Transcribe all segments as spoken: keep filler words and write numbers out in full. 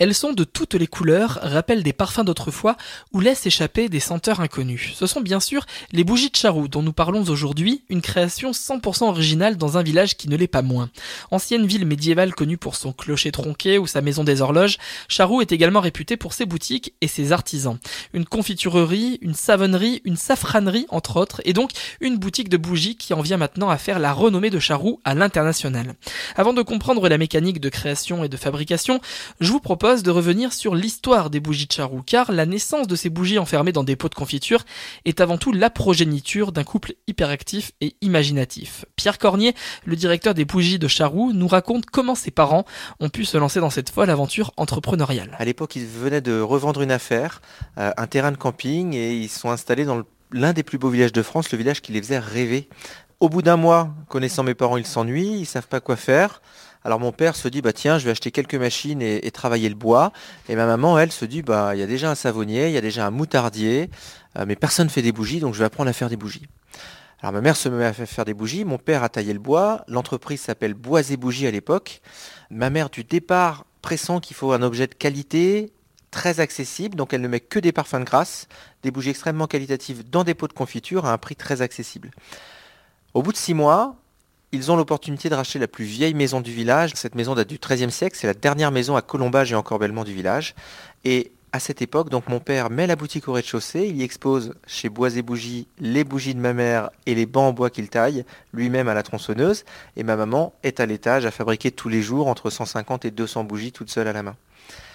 Elles sont de toutes les couleurs, rappellent des parfums d'autrefois ou laissent échapper des senteurs inconnues. Ce sont bien sûr les bougies de Charroux dont nous parlons aujourd'hui, une création cent pour cent originale dans un village qui ne l'est pas moins. Ancienne ville médiévale connue pour son clocher tronqué ou sa maison des horloges, Charroux est également réputée pour ses boutiques et ses artisans. Une confiturerie, une savonnerie, une safranerie entre autres, et donc une boutique de bougies qui en vient maintenant à faire la renommée de Charroux à l'international. Avant de comprendre la mécanique de création et de fabrication, je vous propose de revenir sur l'histoire des bougies de Charroux, car la naissance de ces bougies enfermées dans des pots de confiture est avant tout la progéniture d'un couple hyperactif et imaginatif. Pierre Cornier, le directeur des bougies de Charroux, nous raconte comment ses parents ont pu se lancer dans cette folle aventure entrepreneuriale. À l'époque, ils venaient de revendre une affaire, euh, un terrain de camping, et ils se sont installés dans le, l'un des plus beaux villages de France, le village qui les faisait rêver. Au bout d'un mois, connaissant mes parents, ils s'ennuient, ils savent pas quoi faire. Alors mon père se dit bah tiens, je vais acheter quelques machines et, et travailler le bois. Et ma maman, elle, se dit bah il y a déjà un savonnier, il y a déjà un moutardier, euh, mais personne fait des bougies, donc je vais apprendre à faire des bougies. Alors ma mère se met à faire des bougies, mon père a taillé le bois. L'entreprise s'appelle Bois et Bougies à l'époque. Ma mère du départ pressent qu'il faut un objet de qualité, très accessible, donc elle ne met que des parfums de grâce, des bougies extrêmement qualitatives dans des pots de confiture à un prix très accessible. Au bout de six mois, ils ont l'opportunité de racheter la plus vieille maison du village. Cette maison date du treizième siècle, c'est la dernière maison à colombage et encorbellement du village. Et à cette époque, donc mon père met la boutique au rez-de-chaussée, il y expose chez Bois et Bougies les bougies de ma mère et les bancs en bois qu'il taille, lui-même à la tronçonneuse, et ma maman est à l'étage à fabriquer tous les jours entre cent cinquante et deux cents bougies toute seule à la main.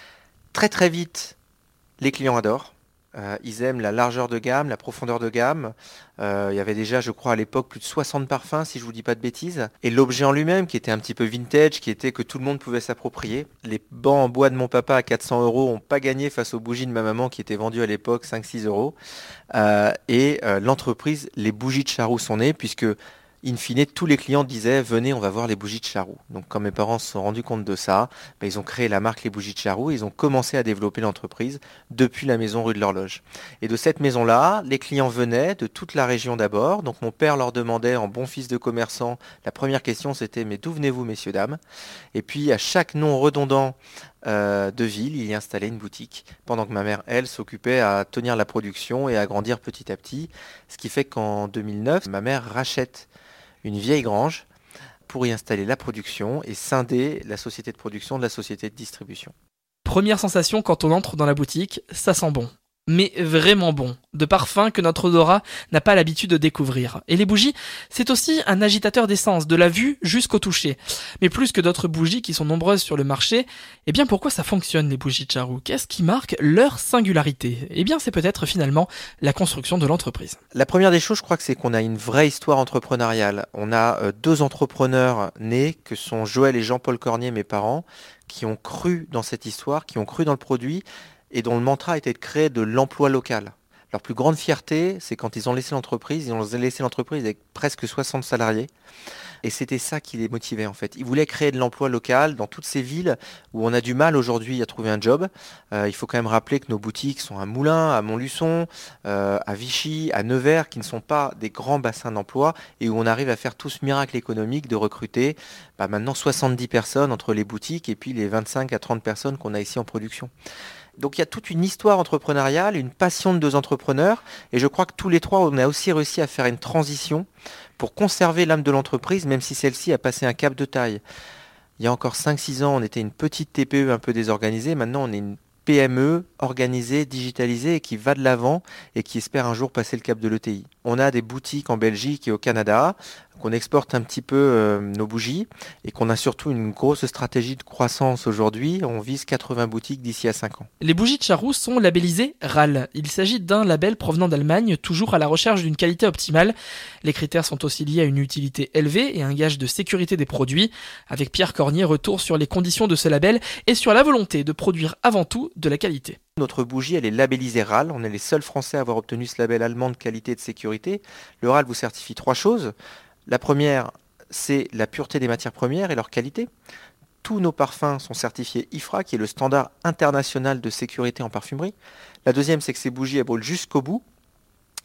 Très très vite, les clients adorent. Euh, ils aiment la largeur de gamme, la profondeur de gamme. Euh, il y avait déjà, je crois, à l'époque, plus de soixante parfums, si je vous dis pas de bêtises. Et l'objet en lui-même, qui était un petit peu vintage, qui était que tout le monde pouvait s'approprier. Les bancs en bois de mon papa à quatre cents euros n'ont pas gagné face aux bougies de ma maman, qui étaient vendues à l'époque cinq six euros. Euh, et euh, l'entreprise, les bougies de Charroux sont nées, puisque in fine, tous les clients disaient « Venez, on va voir les bougies de Charroux ». Donc quand mes parents se sont rendus compte de ça, ben, ils ont créé la marque Les Bougies de Charroux et ils ont commencé à développer l'entreprise depuis la maison rue de l'Horloge. Et de cette maison-là, les clients venaient de toute la région d'abord. Donc mon père leur demandait, en bon fils de commerçant, la première question c'était « Mais d'où venez-vous, messieurs, dames ?» Et puis à chaque nom redondant euh, de ville, il y installait une boutique, pendant que ma mère, elle, s'occupait à tenir la production et à grandir petit à petit. Ce qui fait qu'en deux mille neuf, ma mère rachète une vieille grange pour y installer la production et scinder la société de production de la société de distribution. Première sensation quand on entre dans la boutique, ça sent bon. Mais vraiment bon, de parfums que notre odorat n'a pas l'habitude de découvrir. Et les bougies, c'est aussi un agitateur d'essence, de la vue jusqu'au toucher. Mais plus que d'autres bougies qui sont nombreuses sur le marché, eh bien pourquoi ça fonctionne les bougies de Charroux ? Qu'est-ce qui marque leur singularité ? Eh bien c'est peut-être finalement la construction de l'entreprise. La première des choses, je crois que c'est qu'on a une vraie histoire entrepreneuriale. On a euh, deux entrepreneurs nés, que sont Joël et Jean-Paul Cornier, mes parents, qui ont cru dans cette histoire, qui ont cru dans le produit, et dont le mantra était de créer de l'emploi local. Leur plus grande fierté, c'est quand ils ont laissé l'entreprise, ils ont laissé l'entreprise avec presque soixante salariés. Et c'était ça qui les motivait en fait. Ils voulaient créer de l'emploi local dans toutes ces villes où on a du mal aujourd'hui à trouver un job. Euh, il faut quand même rappeler que nos boutiques sont à Moulins, à Montluçon, euh, à Vichy, à Nevers, qui ne sont pas des grands bassins d'emploi et où on arrive à faire tout ce miracle économique de recruter bah, maintenant soixante-dix personnes entre les boutiques et puis les vingt-cinq à trente personnes qu'on a ici en production. Donc il y a toute une histoire entrepreneuriale, une passion de deux entrepreneurs, et je crois que tous les trois, on a aussi réussi à faire une transition pour conserver l'âme de l'entreprise, même si celle-ci a passé un cap de taille. Il y a encore cinq six ans, on était une petite T P E un peu désorganisée, maintenant on est une P M E organisée, digitalisée et qui va de l'avant et qui espère un jour passer le cap de l'E T I. On a des boutiques en Belgique et au Canada, qu'on exporte un petit peu euh, nos bougies et qu'on a surtout une grosse stratégie de croissance aujourd'hui. On vise quatre-vingts boutiques d'ici à cinq ans. Les bougies de Charroux sont labellisées R A L. Il s'agit d'un label provenant d'Allemagne, toujours à la recherche d'une qualité optimale. Les critères sont aussi liés à une utilité élevée et un gage de sécurité des produits. Avec Pierre Cornier, retour sur les conditions de ce label et sur la volonté de produire avant tout de la qualité. Notre bougie, elle est labellisée R A L. On est les seuls Français à avoir obtenu ce label allemand de qualité et de sécurité. Le R A L vous certifie trois choses. La première, c'est la pureté des matières premières et leur qualité. Tous nos parfums sont certifiés I F R A, qui est le standard international de sécurité en parfumerie. La deuxième, c'est que ces bougies, elles brûlent jusqu'au bout.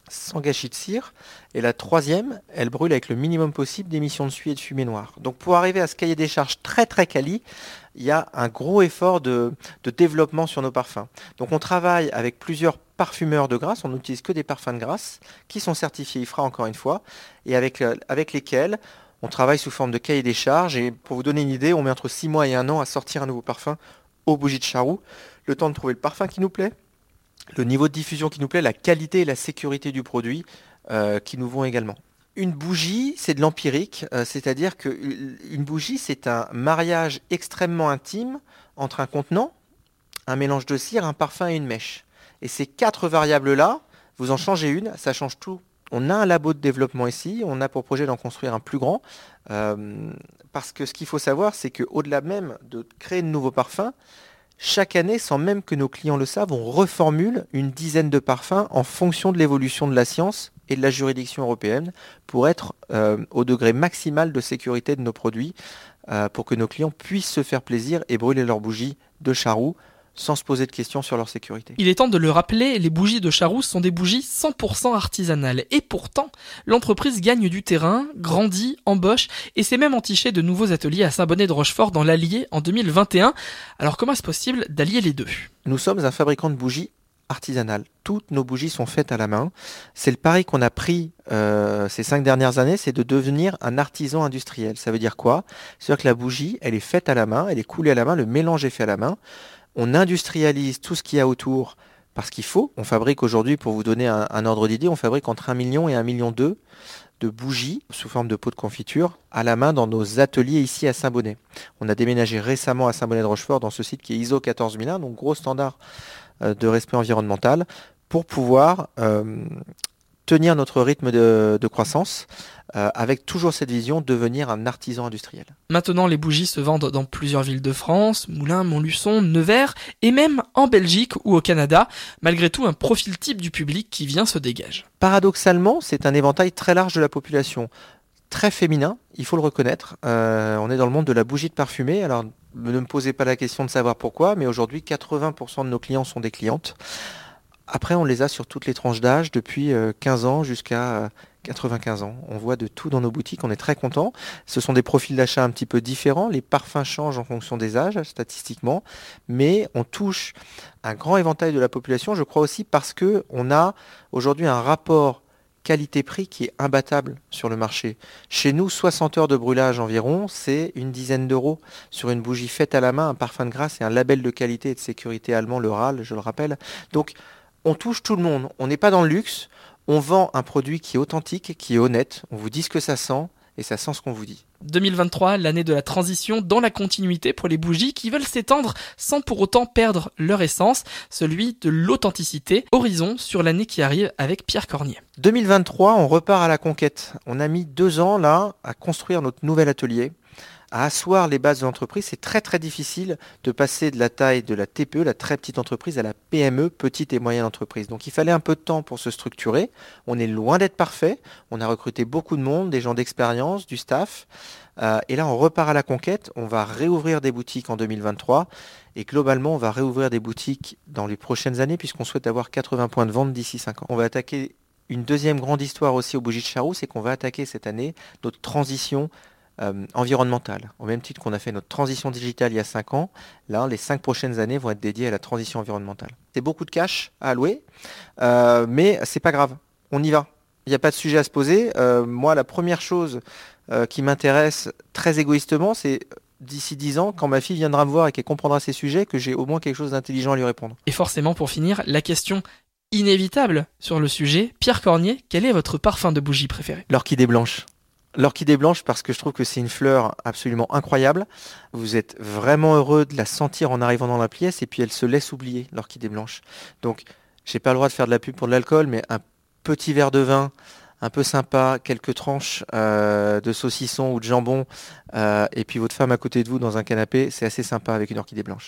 sans gâchis de cire. Et la troisième, elle brûle avec le minimum possible d'émissions de suie et de fumée noire. Donc pour arriver à ce cahier des charges très très quali, il y a un gros effort de, de développement sur nos parfums. Donc on travaille avec plusieurs parfumeurs de grâce, on n'utilise que des parfums de grâce qui sont certifiés I F R A encore une fois, et avec, avec lesquels on travaille sous forme de cahier des charges. Et pour vous donner une idée, on met entre six mois et un an à sortir un nouveau parfum aux bougies de Charroux, le temps de trouver le parfum qui nous plaît, le niveau de diffusion qui nous plaît, la qualité et la sécurité du produit euh, qui nous vont également. Une bougie, c'est de l'empirique, euh, c'est-à-dire qu'une bougie, c'est un mariage extrêmement intime entre un contenant, un mélange de cire, un parfum et une mèche. Et ces quatre variables-là, vous en changez une, ça change tout. On a un labo de développement ici, on a pour projet d'en construire un plus grand, euh, parce que ce qu'il faut savoir, c'est qu'au-delà même de créer de nouveaux parfums, chaque année, sans même que nos clients le savent, on reformule une dizaine de parfums en fonction de l'évolution de la science et de la juridiction européenne pour être euh, au degré maximal de sécurité de nos produits, euh, pour que nos clients puissent se faire plaisir et brûler leurs bougies de Charroux sans se poser de questions sur leur sécurité. Il est temps de le rappeler, les bougies de Charroux sont des bougies cent pour cent artisanales. Et pourtant, l'entreprise gagne du terrain, grandit, embauche et s'est même entichée de nouveaux ateliers à Saint-Bonnet-de-Rochefort dans l'Allier en deux mille vingt et un. Alors comment est-ce possible d'allier les deux ? Nous sommes un fabricant de bougies artisanales. Toutes nos bougies sont faites à la main. C'est le pari qu'on a pris euh, ces cinq dernières années, c'est de devenir un artisan industriel. Ça veut dire quoi ? C'est-à-dire que la bougie, elle est faite à la main, elle est coulée à la main, le mélange est fait à la main. On industrialise tout ce qu'il y a autour parce qu'il faut. On fabrique aujourd'hui, pour vous donner un, un ordre d'idée, on fabrique entre un million et un million deux de bougies sous forme de pots de confiture à la main dans nos ateliers ici à Saint-Bonnet. On a déménagé récemment à Saint-Bonnet-de-Rochefort dans ce site qui est I S O quatorze mille un, donc gros standard euh, de respect environnemental, pour pouvoir euh, tenir notre rythme de, de croissance euh, avec toujours cette vision de devenir un artisan industriel. Maintenant, les bougies se vendent dans plusieurs villes de France, Moulins, Montluçon, Nevers et même en Belgique ou au Canada. Malgré tout, un profil type du public qui vient se dégage. Paradoxalement, c'est un éventail très large de la population, très féminin, il faut le reconnaître. Euh, on est dans le monde de la bougie de parfumée, alors ne me posez pas la question de savoir pourquoi, mais aujourd'hui, quatre-vingts pour cent de nos clients sont des clientes. Après, on les a sur toutes les tranches d'âge, depuis quinze ans jusqu'à quatre-vingt-quinze ans. On voit de tout dans nos boutiques, on est très contents. Ce sont des profils d'achat un petit peu différents. Les parfums changent en fonction des âges, statistiquement. Mais on touche un grand éventail de la population, je crois aussi parce qu'on a aujourd'hui un rapport qualité-prix qui est imbattable sur le marché. Chez nous, soixante heures de brûlage environ, c'est une dizaine d'euros sur une bougie faite à la main, un parfum de grâce et un label de qualité et de sécurité allemand, le R A L, je le rappelle. Donc, on touche tout le monde. On n'est pas dans le luxe. On vend un produit qui est authentique, qui est honnête. On vous dit ce que ça sent et ça sent ce qu'on vous dit. deux mille vingt-trois, l'année de la transition dans la continuité pour les bougies qui veulent s'étendre sans pour autant perdre leur essence, celui de l'authenticité. Horizon sur l'année qui arrive avec Pierre Cornier. deux mille vingt-trois, on repart à la conquête. On a mis deux ans là à construire notre nouvel atelier, à asseoir les bases de l'entreprise. C'est très très difficile de passer de la taille de la T P E, la très petite entreprise, à la P M E, petite et moyenne entreprise. Donc il fallait un peu de temps pour se structurer. On est loin d'être parfait. On a recruté beaucoup de monde, des gens d'expérience, du staff. Euh, et là, on repart à la conquête. On va réouvrir des boutiques en deux mille vingt-trois. Et globalement, on va réouvrir des boutiques dans les prochaines années puisqu'on souhaite avoir quatre-vingts points de vente d'ici cinq ans. On va attaquer une deuxième grande histoire aussi aux bougies de Charroux, c'est qu'on va attaquer cette année notre transition Euh, environnementale. Au même titre qu'on a fait notre transition digitale il y a cinq ans, là, les cinq prochaines années vont être dédiées à la transition environnementale. C'est beaucoup de cash à allouer, euh, mais c'est pas grave, on y va. Il n'y a pas de sujet à se poser. Euh, moi, la première chose euh, qui m'intéresse très égoïstement, c'est d'ici dix ans, quand ma fille viendra me voir et qu'elle comprendra ces sujets, que j'ai au moins quelque chose d'intelligent à lui répondre. Et forcément, pour finir, la question inévitable sur le sujet, Pierre Cornier, quel est votre parfum de bougie préféré ? L'orchidée blanche. L'orchidée blanche parce que je trouve que c'est une fleur absolument incroyable. Vous êtes vraiment heureux de la sentir en arrivant dans la pièce et puis elle se laisse oublier, l'orchidée blanche. Donc, j'ai pas le droit de faire de la pub pour de l'alcool, mais un petit verre de vin, un peu sympa, quelques tranches euh, de saucisson ou de jambon, euh, et puis votre femme à côté de vous dans un canapé, c'est assez sympa avec une orchidée blanche.